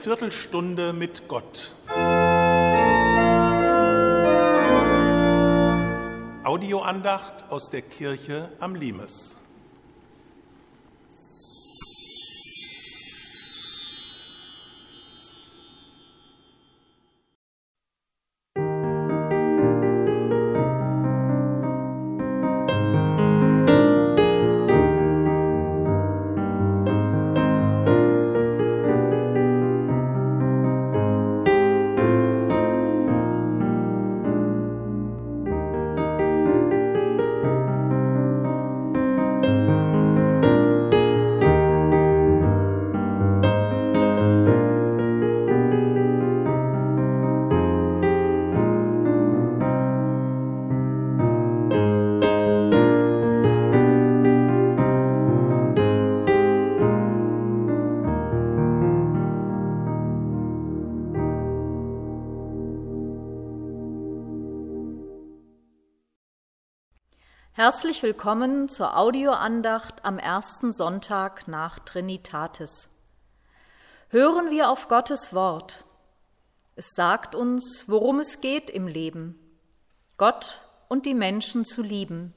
Viertelstunde mit Gott. Audioandacht aus der Kirche am Limes. Herzlich willkommen zur Audioandacht am ersten Sonntag nach Trinitatis. Hören wir auf Gottes Wort. Es sagt uns, worum es geht im Leben, Gott und die Menschen zu lieben.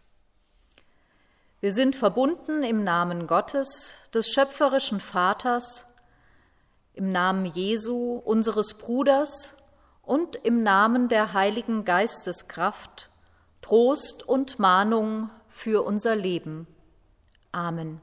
Wir sind verbunden im Namen Gottes, des schöpferischen Vaters, im Namen Jesu, unseres Bruders und im Namen der Heiligen Geisteskraft, Trost und Mahnung für unser Leben. Amen.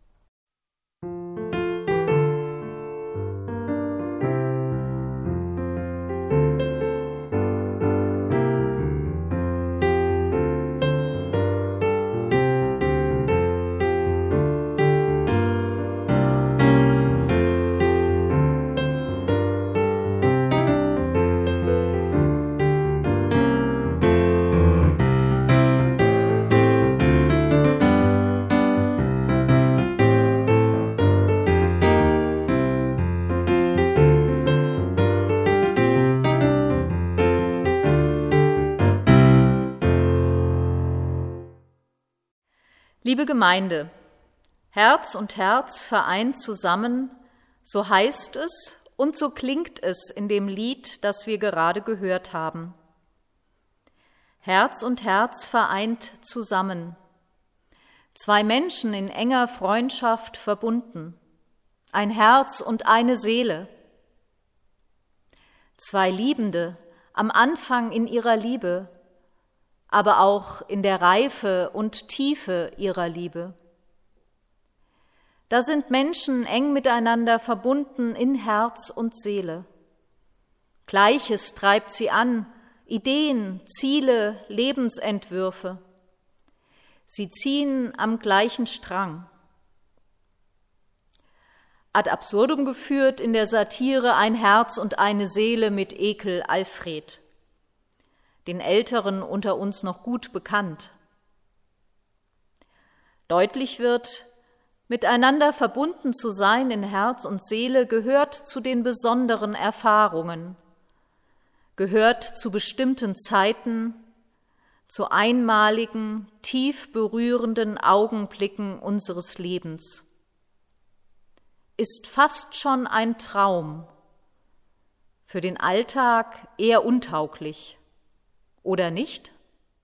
Liebe Gemeinde, Herz und Herz vereint zusammen, so heißt es und so klingt es in dem Lied, das wir gerade gehört haben. Herz und Herz vereint zusammen, zwei Menschen in enger Freundschaft verbunden, ein Herz und eine Seele, zwei Liebende am Anfang in ihrer Liebe, aber auch in der Reife und Tiefe ihrer Liebe. Da sind Menschen eng miteinander verbunden in Herz und Seele. Gleiches treibt sie an, Ideen, Ziele, Lebensentwürfe. Sie ziehen am gleichen Strang. Ad absurdum geführt in der Satire Ein Herz und eine Seele mit Ekel Alfred, den Älteren unter uns noch gut bekannt. Deutlich wird, miteinander verbunden zu sein in Herz und Seele gehört zu den besonderen Erfahrungen, gehört zu bestimmten Zeiten, zu einmaligen, tief berührenden Augenblicken unseres Lebens. Ist fast schon ein Traum, für den Alltag eher untauglich. Oder nicht?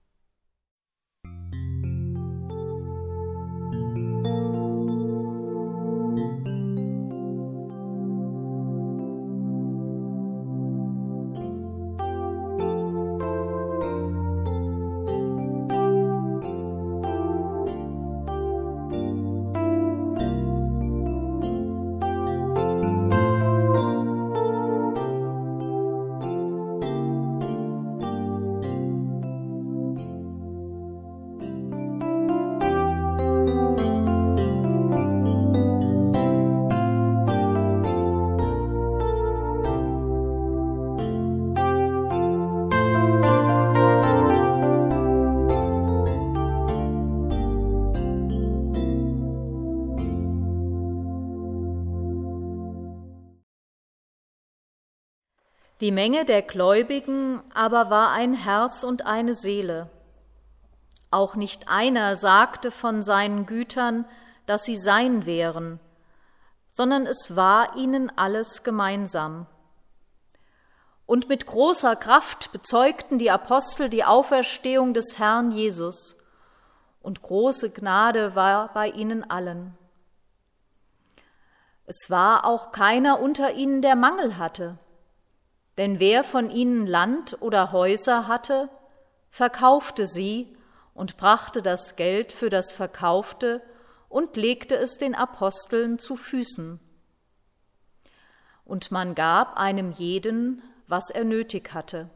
Die Menge der Gläubigen aber war ein Herz und eine Seele. Auch nicht einer sagte von seinen Gütern, dass sie sein wären, sondern es war ihnen alles gemeinsam. Und mit großer Kraft bezeugten die Apostel die Auferstehung des Herrn Jesus, und große Gnade war bei ihnen allen. Es war auch keiner unter ihnen, der Mangel hatte, denn wer von ihnen Land oder Häuser hatte, verkaufte sie und brachte das Geld für das Verkaufte und legte es den Aposteln zu Füßen. Und man gab einem jeden, was er nötig hatte.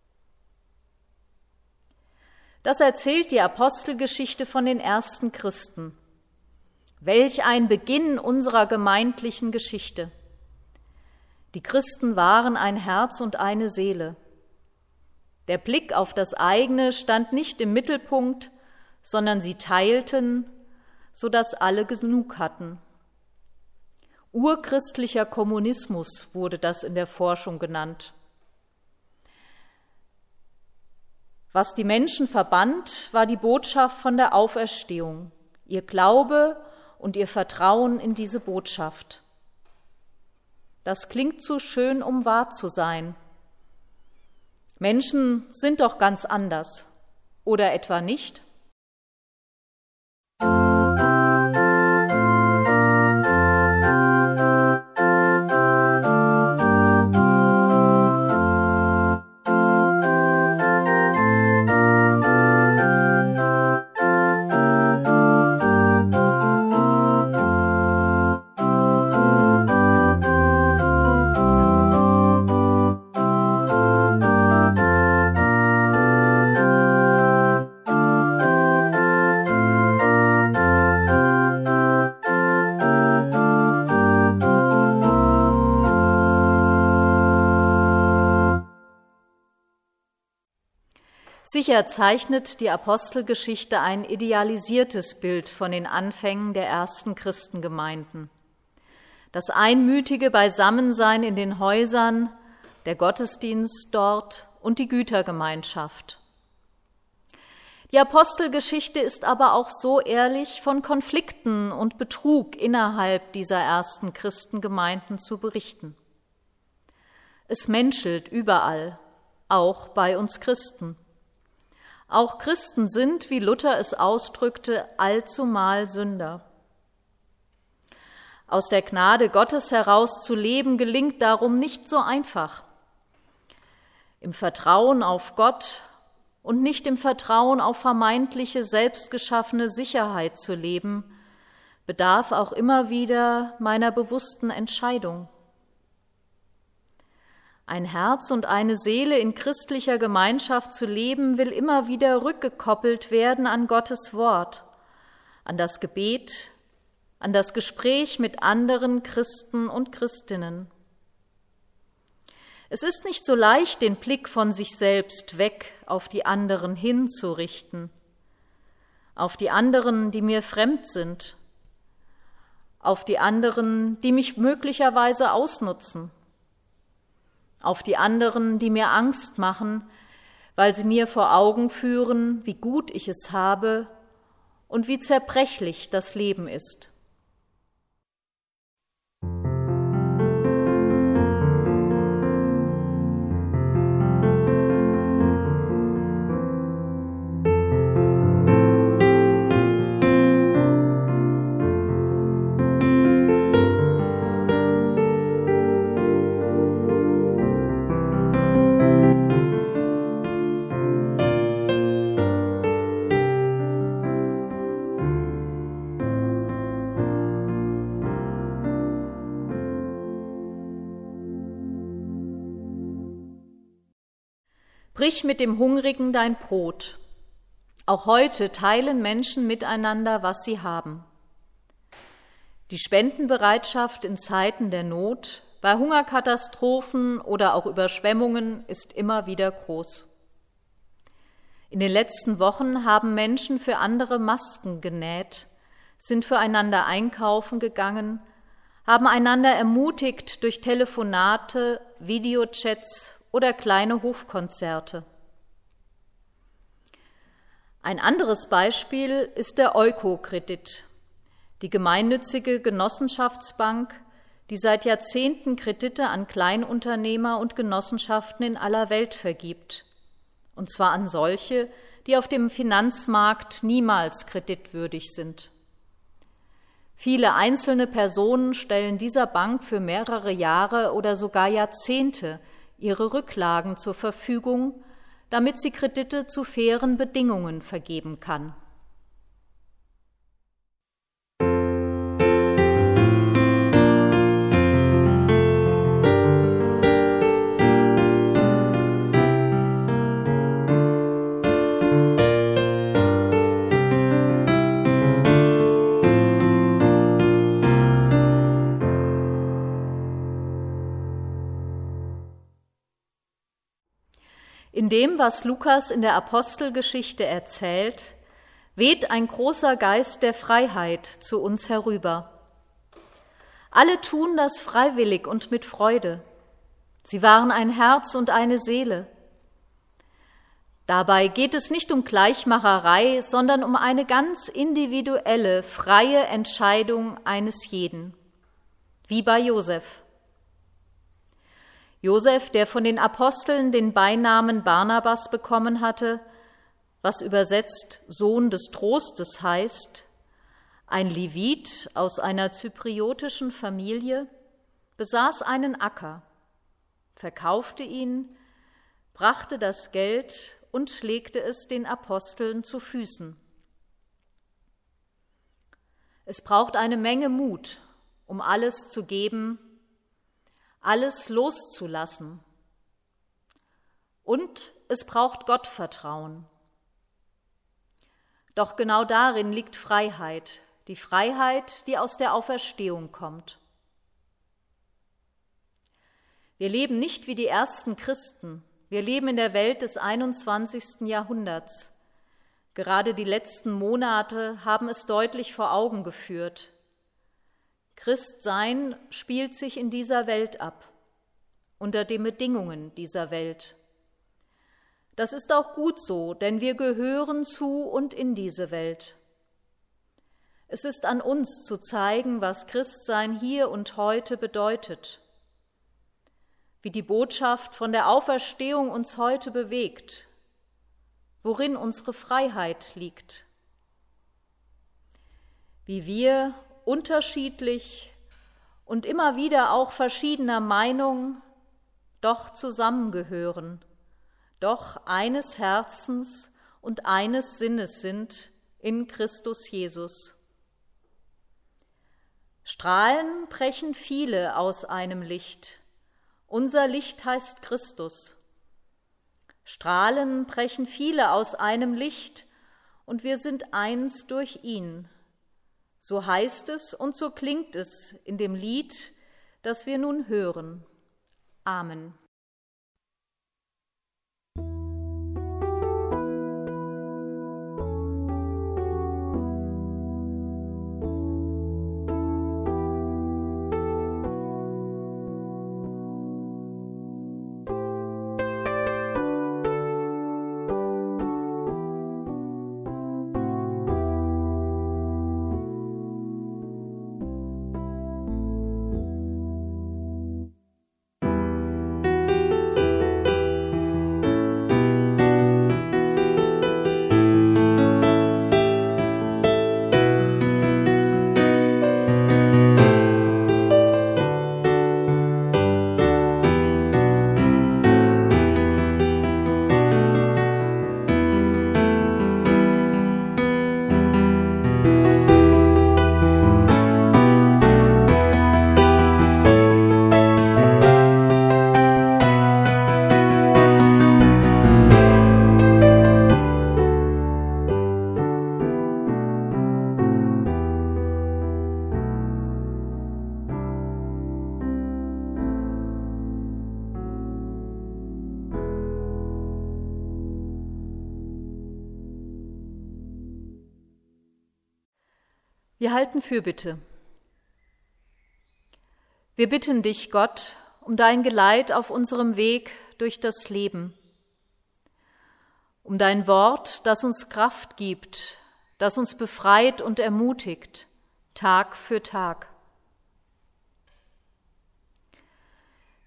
Das erzählt die Apostelgeschichte von den ersten Christen. Welch ein Beginn unserer gemeindlichen Geschichte. Die Christen waren ein Herz und eine Seele. Der Blick auf das eigene stand nicht im Mittelpunkt, sondern sie teilten, sodass alle genug hatten. Urchristlicher Kommunismus wurde das in der Forschung genannt. Was die Menschen verband, war die Botschaft von der Auferstehung, ihr Glaube und ihr Vertrauen in diese Botschaft. Das klingt zu schön, um wahr zu sein. Menschen sind doch ganz anders, oder etwa nicht? Sicher zeichnet die Apostelgeschichte ein idealisiertes Bild von den Anfängen der ersten Christengemeinden. Das einmütige Beisammensein in den Häusern, der Gottesdienst dort und die Gütergemeinschaft. Die Apostelgeschichte ist aber auch so ehrlich, von Konflikten und Betrug innerhalb dieser ersten Christengemeinden zu berichten. Es menschelt überall, auch bei uns Christen. Auch Christen sind, wie Luther es ausdrückte, allzumal Sünder. Aus der Gnade Gottes heraus zu leben, gelingt darum nicht so einfach. Im Vertrauen auf Gott und nicht im Vertrauen auf vermeintliche selbstgeschaffene Sicherheit zu leben, bedarf auch immer wieder meiner bewussten Entscheidung. Ein Herz und eine Seele in christlicher Gemeinschaft zu leben, will immer wieder rückgekoppelt werden an Gottes Wort, an das Gebet, an das Gespräch mit anderen Christen und Christinnen. Es ist nicht so leicht, den Blick von sich selbst weg auf die anderen hinzurichten, auf die anderen, die mir fremd sind, auf die anderen, die mich möglicherweise ausnutzen, auf die anderen, die mir Angst machen, weil sie mir vor Augen führen, wie gut ich es habe und wie zerbrechlich das Leben ist. Brich mit dem Hungrigen dein Brot. Auch heute teilen Menschen miteinander, was sie haben. Die Spendenbereitschaft in Zeiten der Not, bei Hungerkatastrophen oder auch Überschwemmungen ist immer wieder groß. In den letzten Wochen haben Menschen für andere Masken genäht, sind füreinander einkaufen gegangen, haben einander ermutigt durch Telefonate, Videochats oder kleine Hofkonzerte. Ein anderes Beispiel ist der Eukokredit, die gemeinnützige Genossenschaftsbank, die seit Jahrzehnten Kredite an Kleinunternehmer und Genossenschaften in aller Welt vergibt, und zwar an solche, die auf dem Finanzmarkt niemals kreditwürdig sind. Viele einzelne Personen stellen dieser Bank für mehrere Jahre oder sogar Jahrzehnte ihre Rücklagen zur Verfügung, damit sie Kredite zu fairen Bedingungen vergeben kann. In dem, was Lukas in der Apostelgeschichte erzählt, weht ein großer Geist der Freiheit zu uns herüber. Alle tun das freiwillig und mit Freude. Sie waren ein Herz und eine Seele. Dabei geht es nicht um Gleichmacherei, sondern um eine ganz individuelle, freie Entscheidung eines jeden, wie bei Josef. Josef, der von den Aposteln den Beinamen Barnabas bekommen hatte, was übersetzt Sohn des Trostes heißt, ein Levit aus einer zypriotischen Familie, besaß einen Acker, verkaufte ihn, brachte das Geld und legte es den Aposteln zu Füßen. Es braucht eine Menge Mut, um alles zu geben, alles loszulassen. Und es braucht Gottvertrauen. Doch genau darin liegt Freiheit, die Freiheit, die aus der Auferstehung kommt. Wir leben nicht wie die ersten Christen, wir leben in der Welt des 21. Jahrhunderts. Gerade die letzten Monate haben es deutlich vor Augen geführt. Christsein spielt sich in dieser Welt ab, unter den Bedingungen dieser Welt. Das ist auch gut so, denn wir gehören zu und in diese Welt. Es ist an uns zu zeigen, was Christsein hier und heute bedeutet, wie die Botschaft von der Auferstehung uns heute bewegt, worin unsere Freiheit liegt, wie wir unterschiedlich und immer wieder auch verschiedener Meinung doch zusammengehören, doch eines Herzens und eines Sinnes sind in Christus Jesus. Strahlen brechen viele aus einem Licht. Unser Licht heißt Christus. Strahlen brechen viele aus einem Licht, und wir sind eins durch ihn. So heißt es und so klingt es in dem Lied, das wir nun hören. Amen. Wir halten Fürbitte. Wir bitten dich, Gott, um dein Geleit auf unserem Weg durch das Leben, um dein Wort, das uns Kraft gibt, das uns befreit und ermutigt, Tag für Tag.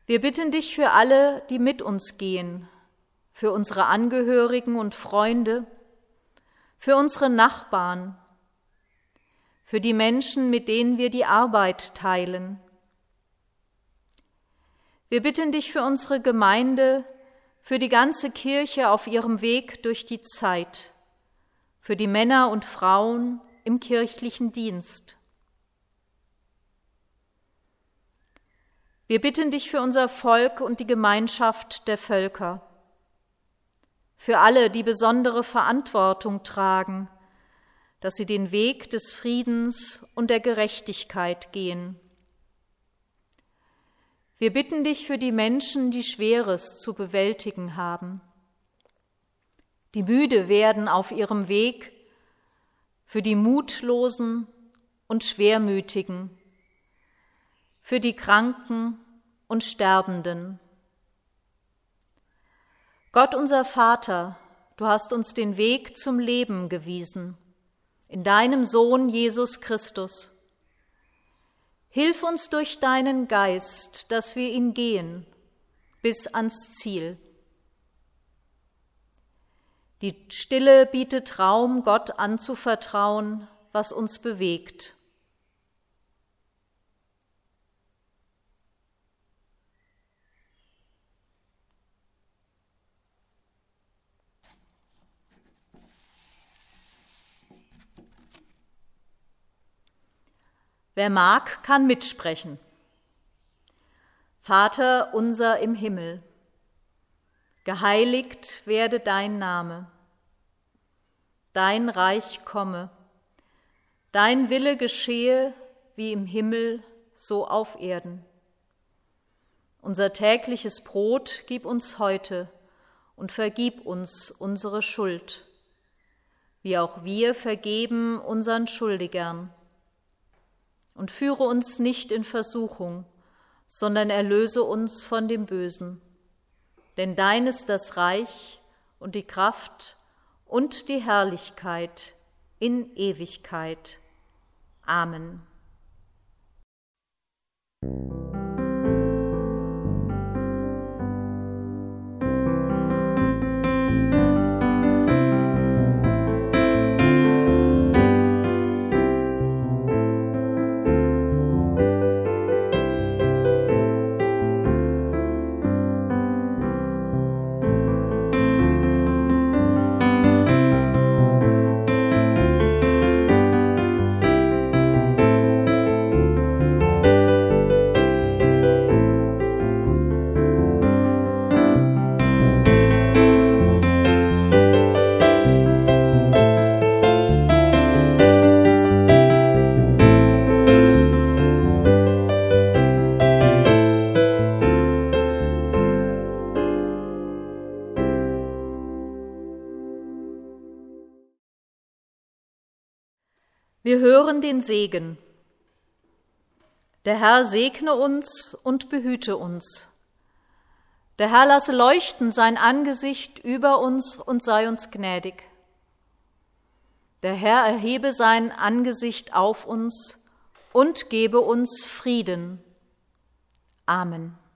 Wir bitten dich für alle, die mit uns gehen, für unsere Angehörigen und Freunde, für unsere Nachbarn, für die Menschen, mit denen wir die Arbeit teilen. Wir bitten dich für unsere Gemeinde, für die ganze Kirche auf ihrem Weg durch die Zeit, für die Männer und Frauen im kirchlichen Dienst. Wir bitten dich für unser Volk und die Gemeinschaft der Völker, für alle, die besondere Verantwortung tragen, dass sie den Weg des Friedens und der Gerechtigkeit gehen. Wir bitten dich für die Menschen, die Schweres zu bewältigen haben, die müde werden auf ihrem Weg, für die Mutlosen und Schwermütigen, für die Kranken und Sterbenden. Gott unser Vater, du hast uns den Weg zum Leben gewiesen, in deinem Sohn Jesus Christus. Hilf uns durch deinen Geist, dass wir ihn gehen, bis ans Ziel. Die Stille bietet Raum, Gott anzuvertrauen, was uns bewegt. Wer mag, kann mitsprechen. Vater unser im Himmel, geheiligt werde dein Name. Dein Reich komme, dein Wille geschehe wie im Himmel, so auf Erden. Unser tägliches Brot gib uns heute und vergib uns unsere Schuld, wie auch wir vergeben unseren Schuldigern. Und führe uns nicht in Versuchung, sondern erlöse uns von dem Bösen. Denn dein ist das Reich und die Kraft und die Herrlichkeit in Ewigkeit. Amen. Wir hören den Segen. Der Herr segne uns und behüte uns. Der Herr lasse leuchten sein Angesicht über uns und sei uns gnädig. Der Herr erhebe sein Angesicht auf uns und gebe uns Frieden. Amen.